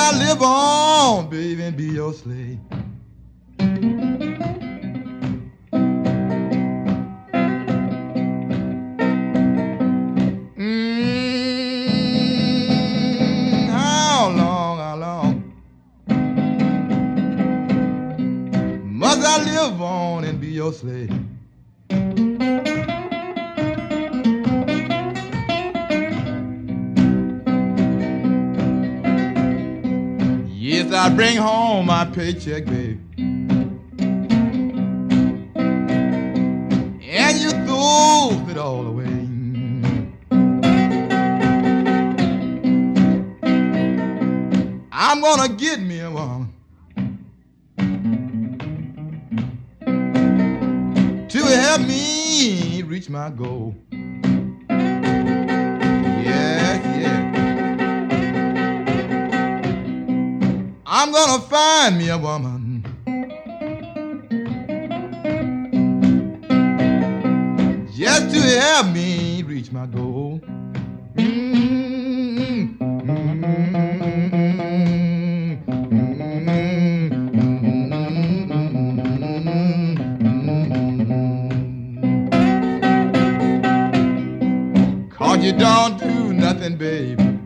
I live on, baby, and be your slave. How long must I live on and be your slave? Yes, I bring home my paycheck, baby, and you throw it all away. I'm gonna get me a woman to help me reach my goal. Yes, yes. I'm gonna find me a woman just to help me reach my goal. Mm-hmm. Cause you don't do nothing, baby,